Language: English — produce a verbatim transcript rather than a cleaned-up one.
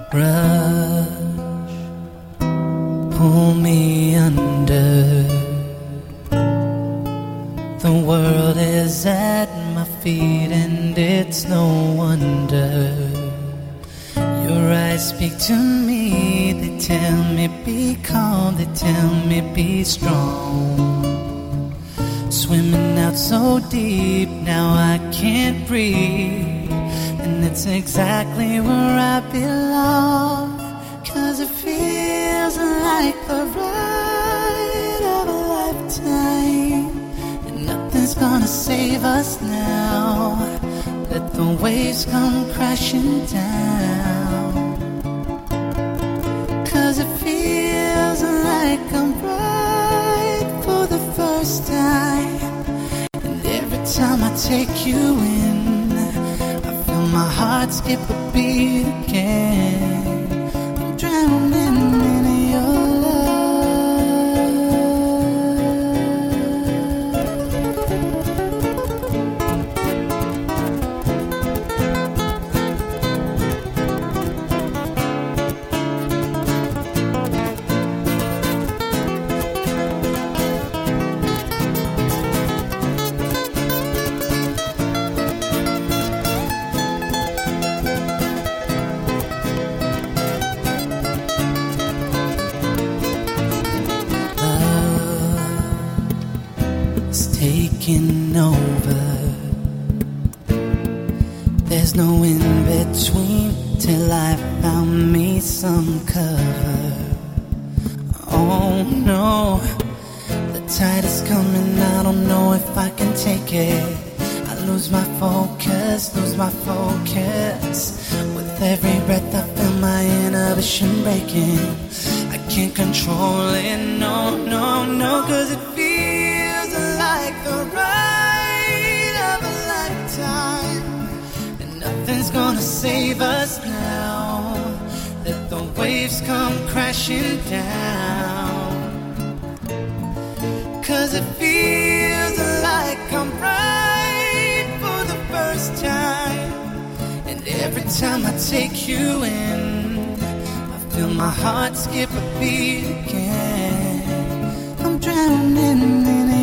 Rush, pull me under. The world is at my feet and it's no wonder. Your eyes speak to me, they tell me be calm, they tell me be strong. Swimming out so deep, now I can't breathe, and it's exactly where I belong. Cause it feels like the ride of a lifetime, and nothing's gonna save us now. Let the waves come crashing down. Cause it feels like I'm right for the first time, and every time I take you in, I feel my heart skip a beat again. I'm drowning in your love. Taking over. There's no in between till I found me some cover. Oh no, the tide is coming, I don't know if I can take it. I lose my focus, lose my focus. With every breath I feel my inhibition breaking. I can't control it, no, no, no. Cause it feels like the ride of a lifetime, and nothing's gonna save us now. Let the waves come crashing down. Cause it feels like I'm right for the first time, and every time I take you in, I feel my heart skip a beat again. I'm drowning in it.